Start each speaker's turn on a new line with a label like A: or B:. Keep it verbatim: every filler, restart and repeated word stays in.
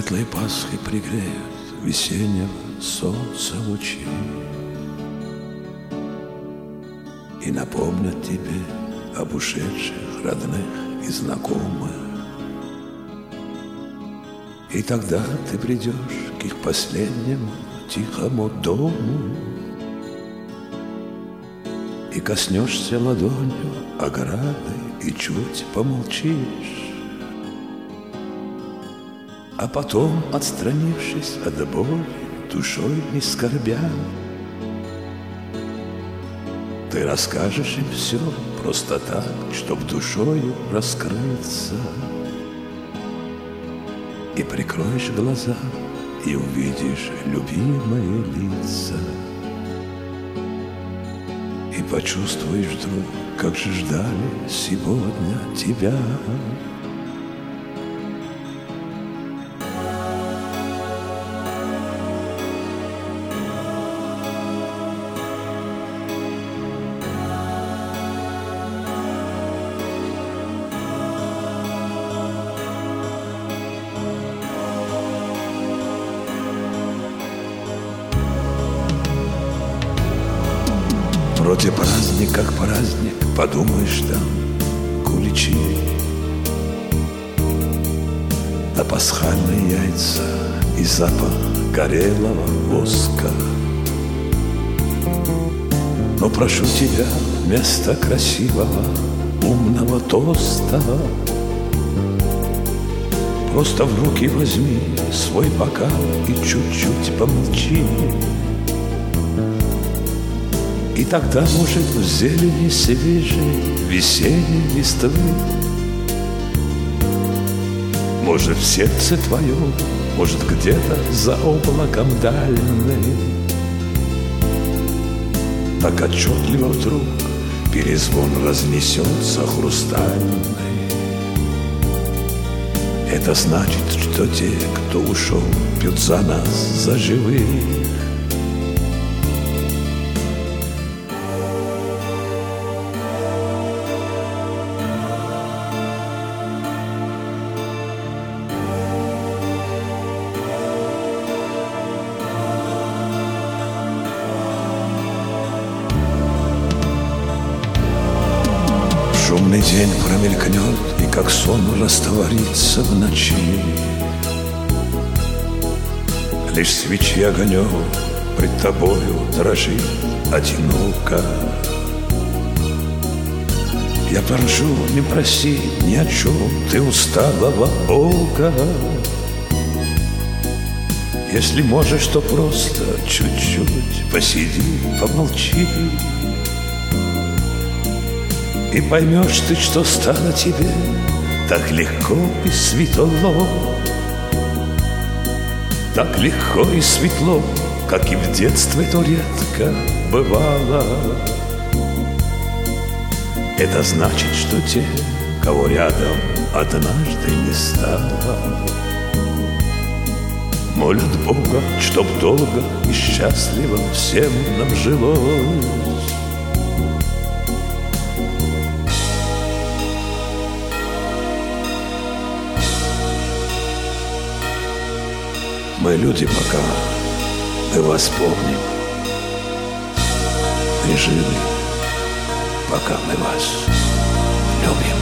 A: Светлой Пасхи пригреют весеннего солнца лучи и напомнят тебе об ушедших родных и знакомых. И тогда ты придешь к их последнему тихому дому и коснешься ладонью ограды и чуть помолчишь. А потом, отстранившись от боли, душой не скорбя, ты расскажешь им все просто так, чтоб душою раскрыться. И прикроешь глаза, и увидишь любимые лица. И почувствуешь вдруг, как же ждали сегодня тебя. Вроде праздник, как праздник, подумаешь, там куличи, да пасхальные яйца и запах горелого воска. Но прошу тебя, вместо красивого, умного тоста просто в руки возьми свой бокал и чуть-чуть помолчи. И тогда, может, в зелени свежей весенней листвы, может, в сердце твоем, может, где-то за облаком дальним, так отчетливо вдруг перезвон разнесется хрустальный. Это значит, что те, кто ушел, пьют за нас, за живых. Шумный день промелькнет и как сон растворится в ночи. Лишь свечи огонек пред тобою дрожит одиноко. Я прошу, не проси ни о чем ты усталого Бога. Если можешь, то просто чуть-чуть посиди, помолчи. И поймешь ты, что стало тебе так легко и светло, так легко и светло, как и в детстве то редко бывало. Это значит, что те, кого рядом однажды не стало, молят Бога, чтоб долго и счастливо всем нам жилось. Мы люди пока, мы вас помним. Мы живы, пока мы вас любим.